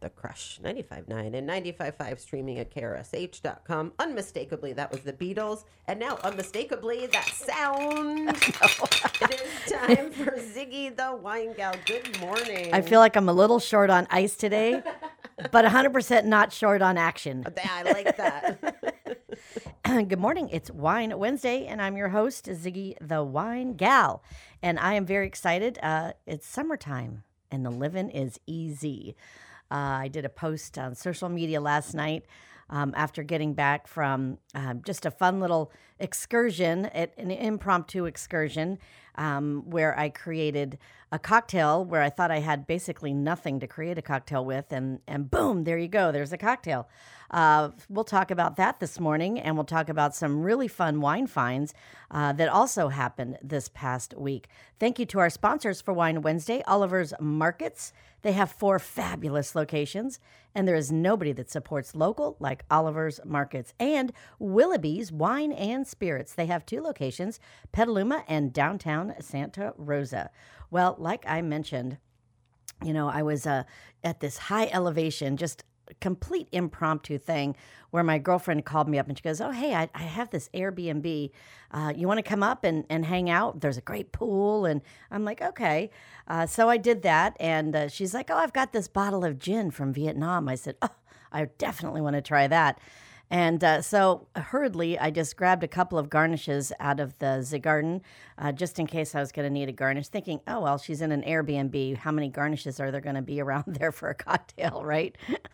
The Crush 95.9 and 95.5 streaming at KRSH.com. Unmistakably, that was the Beatles. And now, unmistakably, that sound. It is time for Ziggy the Wine Gal. Good morning. I feel like I'm a little short on ice today, but 100% not short on action. I like that. Good morning. It's Wine Wednesday, and I'm your host, Ziggy the Wine Gal. And I am very excited. It's summertime, and the living is easy. I did a post on social media last night after getting back from just a fun little excursion, an impromptu excursion, where I created a cocktail where I thought I had basically nothing to create a cocktail with, and boom, there you go. There's a cocktail. We'll talk about that this morning, and we'll talk about some really fun wine finds that also happened this past week. Thank you to our sponsors for Wine Wednesday, Oliver's Markets. They have 4 fabulous locations, and there is nobody that supports local like Oliver's Markets. And Willoughby's Wine and Spirits. They have 2 locations, Petaluma and downtown Santa Rosa. Well, like I mentioned, you know, I was at this high elevation, just complete impromptu thing where my girlfriend called me up and she goes, oh, hey, I have this Airbnb. You want to come up and hang out? There's a great pool. And I'm like, okay. So I did that. And she's like, oh, I've got this bottle of gin from Vietnam. I said, oh, I definitely want to try that. And so hurriedly, I just grabbed a couple of garnishes out of the garden, just in case I was going to need a garnish, thinking, oh, well, she's in an Airbnb. How many garnishes are there going to be around there for a cocktail, right?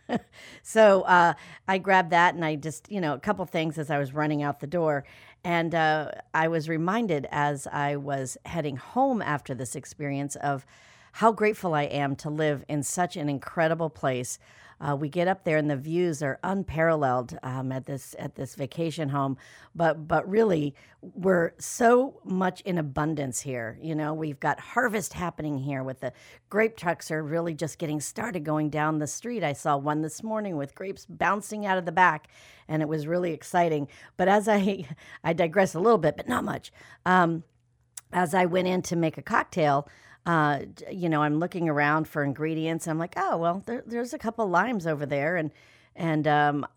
So I grabbed that, and I just, a couple things as I was running out the door. And I was reminded as I was heading home after this experience of how grateful I am to live in such an incredible place. We get up there and the views are unparalleled at this vacation home, but really we're so much in abundance here. We've got harvest happening here with the grape trucks are really just getting started going down the street. I saw one this morning with grapes bouncing out of the back, and it was really exciting. But as I digress a little bit, but not much. As I went in to make a cocktail, I'm looking around for ingredients. I'm like, oh, well, there's a couple limes over there. And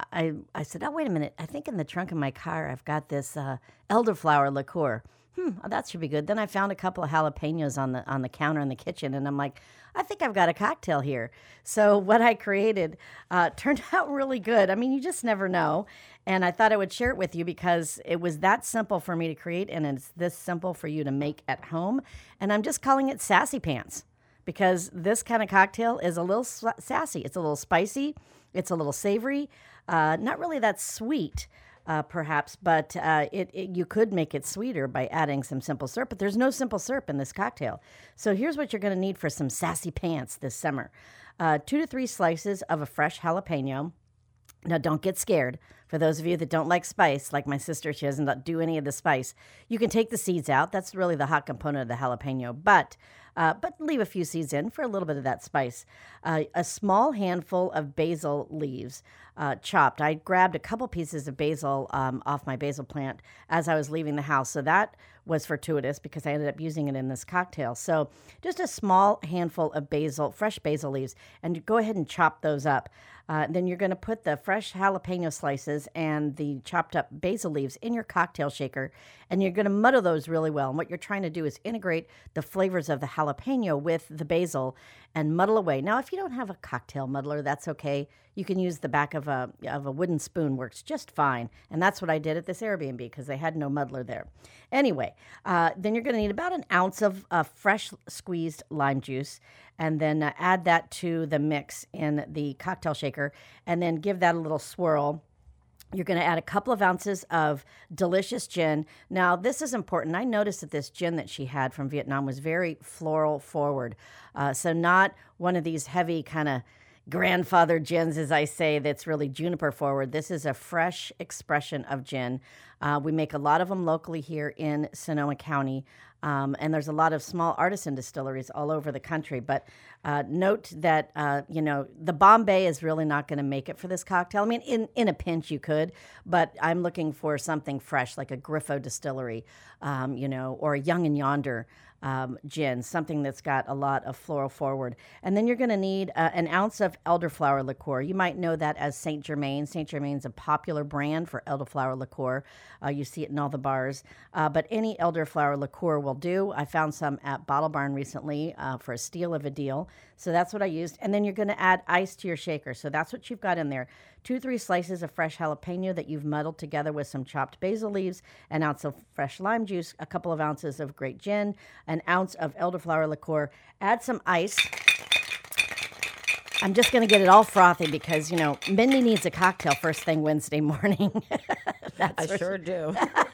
I said, oh, wait a minute. I think in the trunk of my car, I've got this elderflower liqueur. That should be good. Then I found a couple of jalapenos on the counter in the kitchen. And I'm like, I think I've got a cocktail here. So what I created turned out really good. I mean, you just never know. And I thought I would share it with you because it was that simple for me to create, and it's this simple for you to make at home. And I'm just calling it Sassy Pants because this kind of cocktail is a little sassy. It's a little spicy. It's a little savory. Not really that sweet, perhaps, but you could make it sweeter by adding some simple syrup. But there's no simple syrup in this cocktail. So here's what you're going to need for some Sassy Pants this summer. 2 to 3 slices of a fresh jalapeno. Now, don't get scared. For those of you that don't like spice, like my sister, she doesn't do any of the spice. You can take the seeds out. That's really the hot component of the jalapeno. But leave a few seeds in for a little bit of that spice. A small handful of basil leaves chopped. I grabbed a couple pieces of basil off my basil plant as I was leaving the house. So that was fortuitous because I ended up using it in this cocktail. So just a small handful of fresh basil leaves, and go ahead and chop those up. Then you're going to put the fresh jalapeno slices and the chopped up basil leaves in your cocktail shaker, and you're going to muddle those really well. And what you're trying to do is integrate the flavors of the jalapeno with the basil and muddle away. Now, if you don't have a cocktail muddler, that's okay. You can use the back of a wooden spoon, works just fine. And that's what I did at this Airbnb because they had no muddler there. Anyway, then you're going to need about an ounce of fresh squeezed lime juice, and then add that to the mix in the cocktail shaker, and then give that a little swirl. You're going to add a couple of ounces of delicious gin. Now, this is important. I noticed that this gin that she had from Vietnam was very floral forward. So not one of these heavy kind of grandfather gins, as I say, that's really juniper forward. This is a fresh expression of gin. We make a lot of them locally here in Sonoma County. And there's a lot of small artisan distilleries all over the country. But note that, the Bombay is really not going to make it for this cocktail. I mean, in a pinch you could, but I'm looking for something fresh, like a Griffo distillery, or a Young and Yonder. gin, something that's got a lot of floral forward. And then you're going to need an ounce of elderflower liqueur. You might know that as Saint Germain. Saint Germain's a popular brand for elderflower liqueur. You see it in all the bars. But any elderflower liqueur will do. I found some at Bottle Barn recently for a steal of a deal. So that's what I used. And then you're going to add ice to your shaker. So that's what you've got in there. 2-3 slices of fresh jalapeno that you've muddled together with some chopped basil leaves, an ounce of fresh lime juice, a couple of ounces of great gin, an ounce of elderflower liqueur. Add some ice. I'm just going to get it all frothy because, Mindy needs a cocktail first thing Wednesday morning. I sure do.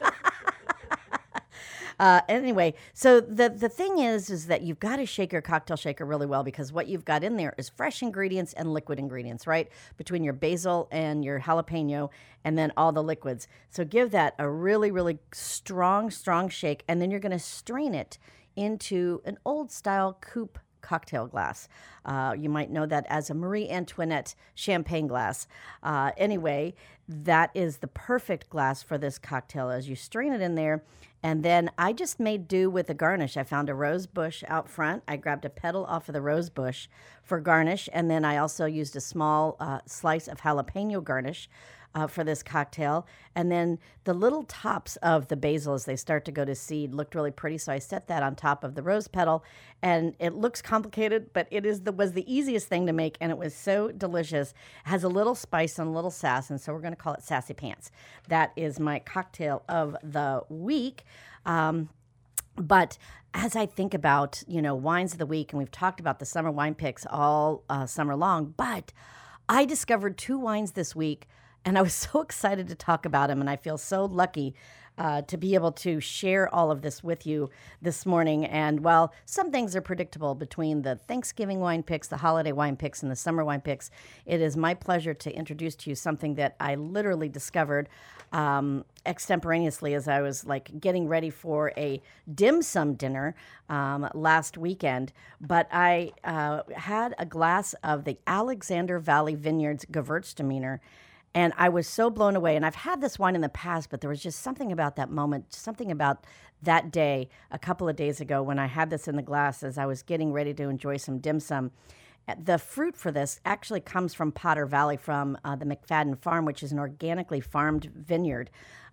Anyway, so the thing is that you've got to shake your cocktail shaker really well because what you've got in there is fresh ingredients and liquid ingredients, right? Between your basil and your jalapeno and then all the liquids. So give that a really, really strong shake, and then you're going to strain it into an old-style coupe cocktail glass. You might know that as a Marie Antoinette champagne glass. Anyway, that is the perfect glass for this cocktail as you strain it in there. And then I just made do with a garnish. I found a rose bush out front. I grabbed a petal off of the rose bush for garnish. And then I also used a small slice of jalapeno garnish for this cocktail. And then the little tops of the basil as they start to go to seed looked really pretty. So I set that on top of the rose petal. And it looks complicated, but it was the easiest thing to make. And it was so delicious. It has a little spice and a little sass. And so we're going to call it Sassy Pants. That is my cocktail of the week. But as I think about, wines of the week, and we've talked about the summer wine picks all summer long, but I discovered 2 wines this week. And I was so excited to talk about them, and I feel so lucky to be able to share all of this with you this morning. And while some things are predictable between the Thanksgiving wine picks, the holiday wine picks, and the summer wine picks, it is my pleasure to introduce to you something that I literally discovered extemporaneously as I was getting ready for a dim sum dinner last weekend. But I had a glass of the Alexander Valley Vineyards Gewürztraminer. And I was so blown away. And I've had this wine in the past, but there was just something about that moment, something about that day a couple of days ago when I had this in the glass as I was getting ready to enjoy some dim sum. The fruit for this actually comes from Potter Valley from the McFadden Farm, which is an organically farmed vineyard.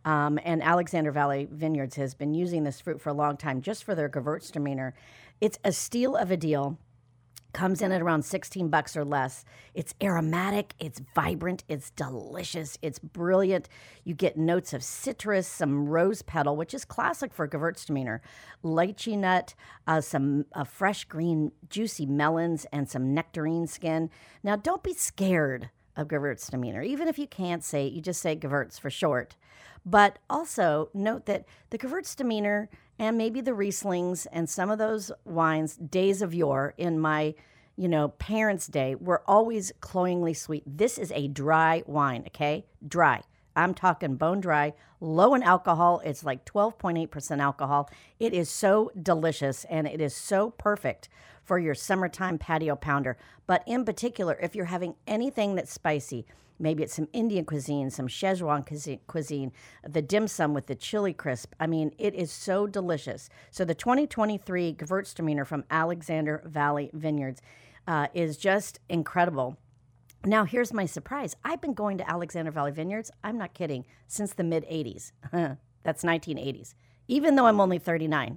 And Alexander Valley Vineyards has been using this fruit for a long time just for their Gewürztraminer. It's a steal of a deal. Comes in at around $16 or less. It's aromatic, it's vibrant, it's delicious, it's brilliant. You get notes of citrus, some rose petal, which is classic for Gewürztraminer, lychee nut, some fresh green juicy melons, and some nectarine skin. Now, don't be scared of Gewürztraminer. Even if you can't say it, you just say Gewürz for short. But also note that the Gewürztraminer and maybe the Rieslings and some of those wines, days of yore, in my, parents' day, were always cloyingly sweet. This is a dry wine, okay? Dry. I'm talking bone dry, low in alcohol. It's like 12.8% alcohol. It is so delicious, and it is so perfect for your summertime patio pounder. But in particular, if you're having anything that's spicy, maybe it's some Indian cuisine, some Szechuan cuisine, the dim sum with the chili crisp. I mean, it is so delicious. So the 2023 Gewürztraminer from Alexander Valley Vineyards is just incredible. Now, here's my surprise. I've been going to Alexander Valley Vineyards, I'm not kidding, since the mid-'80s. That's 1980s, even though I'm only 39.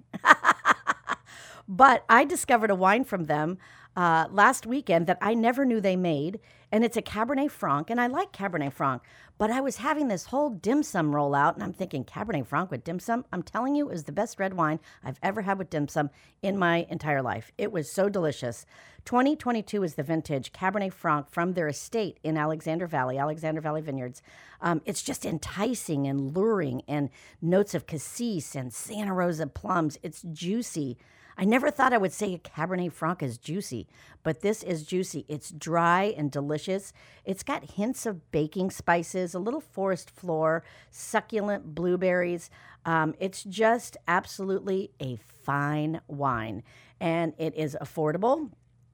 But I discovered a wine from them last weekend that I never knew they made, and it's a Cabernet Franc, and I like Cabernet Franc, but I was having this whole dim sum rollout, and I'm thinking, Cabernet Franc with dim sum? I'm telling you, it was the best red wine I've ever had with dim sum in my entire life. It was so delicious. 2022 is the vintage Cabernet Franc from their estate in Alexander Valley Vineyards. It's just enticing and luring, and notes of cassis and Santa Rosa plums. It's juicy. I never thought I would say a Cabernet Franc is juicy, but this is juicy. It's dry and delicious. It's got hints of baking spices, a little forest floor, succulent blueberries. It's just absolutely a fine wine, and it is affordable.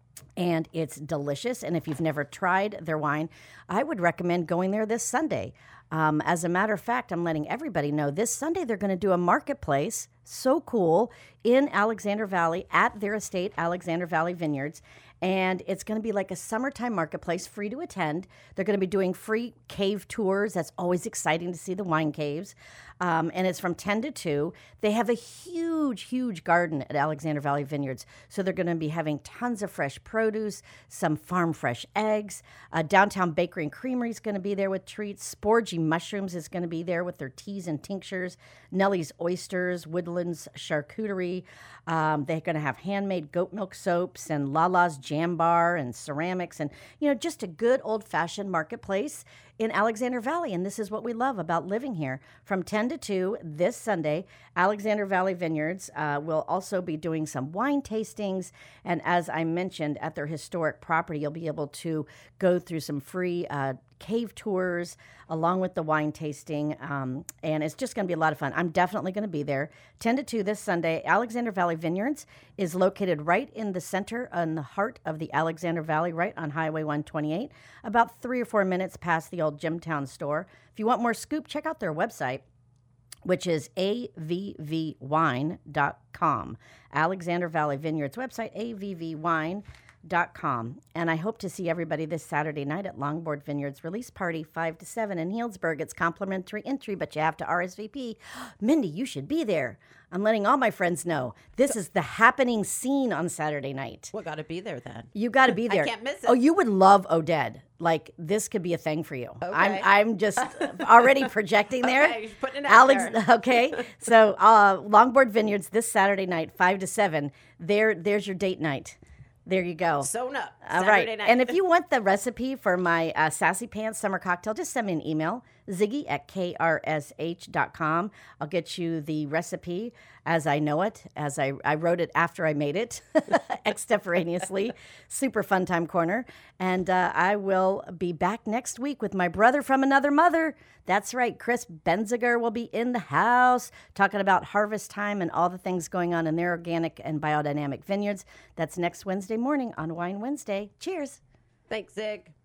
and it's delicious. And if you've never tried their wine, I would recommend going there this Sunday. As a matter of fact, I'm letting everybody know this Sunday they're going to do a marketplace, so cool, in Alexander Valley at their estate, Alexander Valley Vineyards. And it's going to be like a summertime marketplace, free to attend. They're going to be doing free cave tours. That's always exciting to see the wine caves. And it's from 10 to 2. They have a huge, huge garden at Alexander Valley Vineyards. So they're going to be having tons of fresh produce, some farm fresh eggs. Downtown Bakery and Creamery is going to be there with treats. Sporgy Mushrooms is going to be there with their teas and tinctures. Nellie's Oysters, Woodlands Charcuterie. They're going to have handmade goat milk soaps and Lala's Jam Bar and ceramics and, just a good old-fashioned marketplace in Alexander Valley. And this is what we love about living here. From 10 to 2 this Sunday, Alexander Valley Vineyards will also be doing some wine tastings. And as I mentioned, at their historic property, you'll be able to go through some free cave tours along with the wine tasting. And it's just going to be a lot of fun. I'm definitely going to be there. 10 to 2 this Sunday. Alexander Valley Vineyards is located right in the center, in the heart of the Alexander Valley, right on Highway 128, about 3 or 4 minutes past the old Jimtown store. If you want more scoop, check out their website, which is avvwine.com. Alexander Valley Vineyards website, avvwine.com. And I hope to see everybody this Saturday night at Longboard Vineyards Release Party, 5 to 7 in Healdsburg. It's complimentary entry, but you have to RSVP. Mindy, you should be there. I'm letting all my friends know. This is the happening scene on Saturday night. Well, got to be there then. You got to be there. I can't miss it. Oh, you would love Oded. Like, this could be a thing for you. Okay. I'm just already projecting there. Okay, you're putting it out there. Okay, so Longboard Vineyards this Saturday night, 5 to 7. There's your date night. There you go. Sewn up. All Saturday right. night. And if you want the recipe for my Sassy Pants Summer Cocktail, just send me an email, ziggy@krsh.com. I'll get you the recipe as I know it, as I wrote it after I made it, extemporaneously. Super fun time corner. And I will be back next week with my brother from another mother. That's right. Chris Benziger will be in the house talking about harvest time and all the things going on in their organic and biodynamic vineyards. That's next Wednesday morning on Wine Wednesday. Cheers. Thanks, Zig.